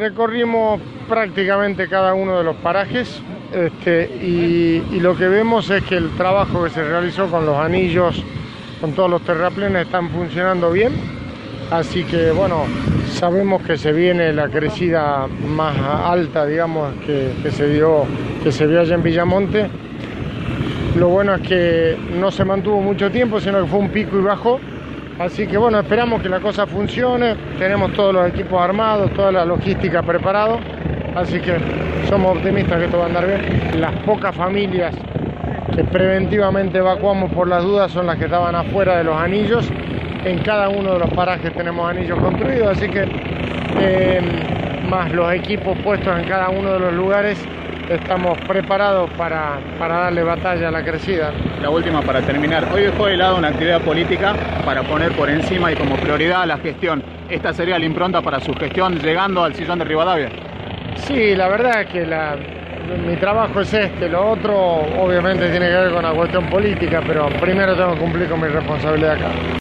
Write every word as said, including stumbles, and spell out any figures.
recorrimos prácticamente cada uno de los parajes este, y, y lo que vemos es que el trabajo que se realizó con los anillos, con todos los terraplenes, están funcionando bien. Así que bueno, sabemos que se viene la crecida más alta, digamos, que, que se dio, que se vio allá en Villamonte. Lo bueno es que no se mantuvo mucho tiempo, sino que fue un pico y bajó. Así que bueno, esperamos que la cosa funcione. Tenemos todos los equipos armados, toda la logística preparado. Así que somos optimistas que esto va a andar bien. Las pocas familias que preventivamente evacuamos por las dudas son las que estaban afuera de los anillos. En cada uno de los parajes tenemos anillos construidos, así que eh, más los equipos puestos en cada uno de los lugares, estamos preparados para, para darle batalla a la crecida. La última para terminar. Hoy dejó de lado una actividad política para poner por encima y como prioridad la gestión. ¿Esta sería la impronta para su gestión llegando al sillón de Rivadavia? Sí, la verdad es que la, mi trabajo es este. Lo otro obviamente tiene que ver con la cuestión política, pero primero tengo que cumplir con mi responsabilidad acá.